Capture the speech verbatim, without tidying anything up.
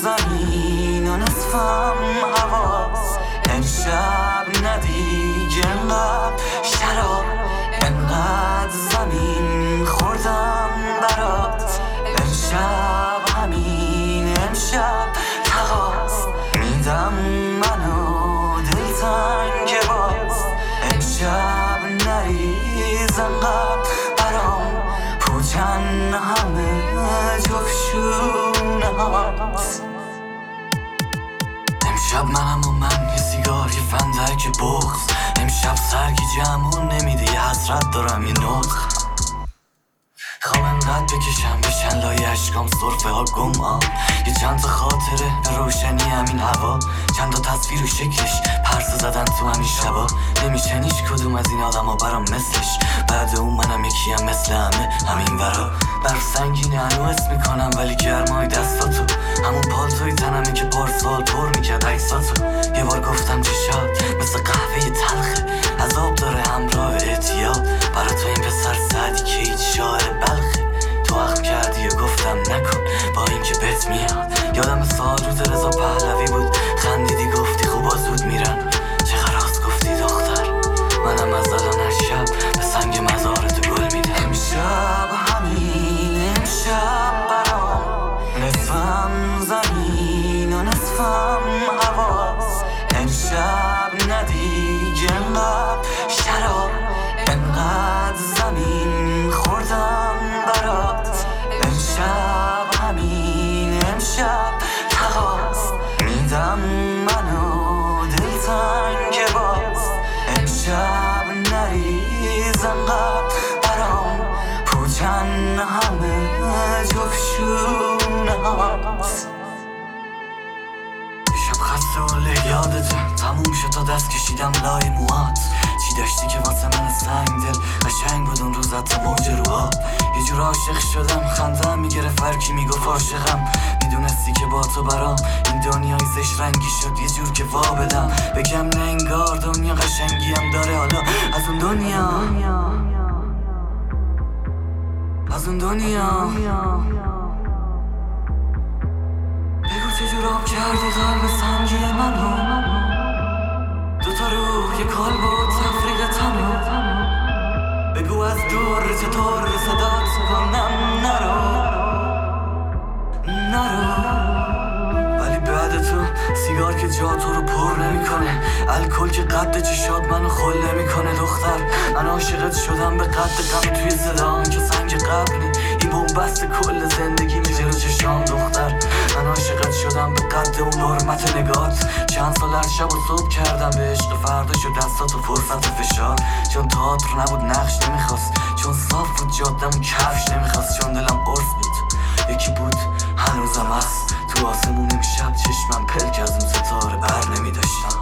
زمین و نصفم حواس. امشب ندیگه انقدر شراب، انقدر زمین خوردم برات. امشب همین امشب تقاس میدم منو دلتنگ باز. امشب نریز انقدر برام پوچن همه جفشونه هات. امشب منم و من یه سیگار یه فندک بغض. امشب سرگی جمعون نمیده یه حسرت دارم یه نطق. خوام انقدر بکشم بشن لای اشکام صرفه ها گم آب. یه چند تا خاطره به روشنی همین هوا، چند تا تصویر و شکلش پرسه زدن تو همین شبا. نمیشن هیچ کدوم از این آدم ها برام مثلش. بعد اون منم یکیم مثل همه همین ورا. بر سنگینه هنو حس میکنم ولی گرمای دستاتو، همون پالتوی تنمی که پارسال پر میکرد عکساتو. یه بار گفتم چه شاد مثل قهوه تلخه، عذاب داره همراه اعتیاد. برا تو این پسر سعدی که هیچ شاعر بلخه. تو اخم کردی و گفتم نکن با این که بهت میاد. یادم سال روز رضا پهلوی بود، خندیدی گفتی خوبا زود میرن. چقدر راست گفتی دختر، منم از الان هر شب به سنگ مزارت گل میدم. امشب همین امشب برام نصفم زمین و نصفم حواس. امشب ندیگه انقدر شراب، انقدر زمین خوردم برات. امشب همین امشب تقاس میدم منو دلتنگ باز. امشب نریز انقدر برام پوچن همه جفشونه هات. شب خسته و له یادته تموم شد تا دست کشیدم لای موهات. چی داشتی که واسه من سنگ دل قشنگ بود اون روز حتی موج رو آب. یه جور عاشق شدم خندم میگرفت هرکی میگفت عاشقم. میدونستی که با تو برام این دنیای زش رنگی شد یه جور که وا بدم بگم نه انگار دنیا قشنگی هم داره. حالا از اون دنیا از اون دنیا بگو چجور آب کردی قلب سنگی منو. دوتا روح یه کال بود تفریق تنو. بگو از دور چطور صدات کنم نرو نرو. ولی بعد تو سیگار که جا تو رو پر نمیکنه، الکل که قد چشات منو خل نمیکنه. دختر من عاشقت شدم به قد غم توی صدام که سنگ قبلی این بومبست کل زندگی می جلو چشام. دختر من عاشقت شدم به قد اون حرمت نگات. چند سال هر شب و صبح کردم به عشق فرداش و دستات و فرصت فشار. چون تئاتر نبود نقش نمیخواست، چون صاف بود جادم کفش نمیخواست، چون دلم قرص بود یکی بود هنوزم هست. تو آسمون امشب چشمم پلک از اون ستاره بر نمیداشتم.